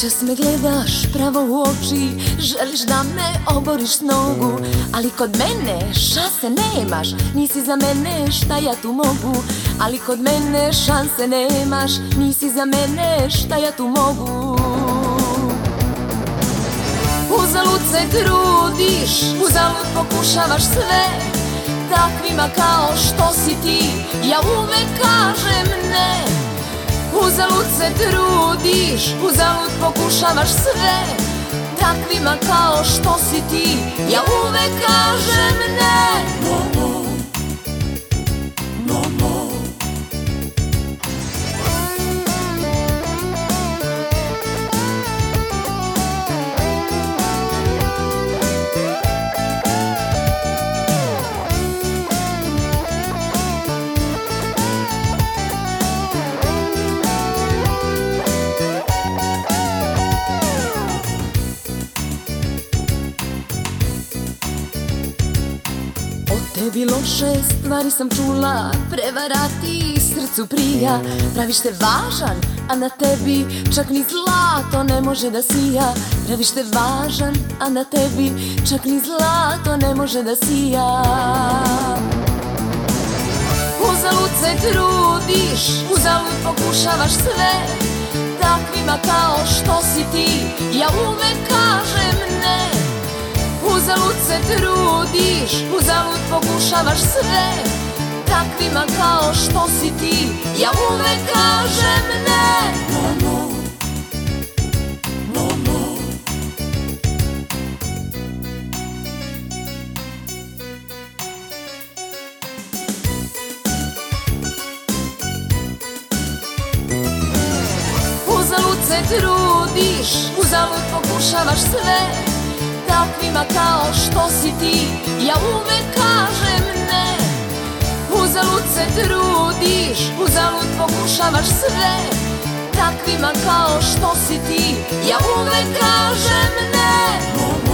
Noćas me gledaš pravo u oči, želiš da me oboriš s nogu, ali kod mene šanse nemaš, nisi za mene, šta ja tu mogu? Ali kod mene šanse nemaš, nisi za mene, šta ja tu mogu? Uzalud se trudiš, uzalud pokušavaš sve, takvima kao što si ti, ja uvek kažem ne. Uzalud se trudiš, uzalud pokušavaš sve, takvima kao što si ti, ja uvek kažem ne. No more, no more. Tebi loše stvari sam čula, prevara ti srcu prija. Praviš te važan, a na tebi čak ni zlato ne može da sija. Praviš te važan, a na tebi čak ni zlato ne može da sija. Uzalud se trudiš, uzalud pokušavaš sve, takvima kao što si ti, ja uvek kažem ne. Uzalud se trudiš, uzalud pokušavaš sve, takvima kao što si ti, ja uvek kažem ne. No more, no more. Uzalud se trudiš, uzalud pokušavaš sve, takvima kao što si ti, ja uvek kažem ne. Uzalud se trudiš, uzalud pokušavaš sve, takvima kao što si ti, ja uvek kažem ne.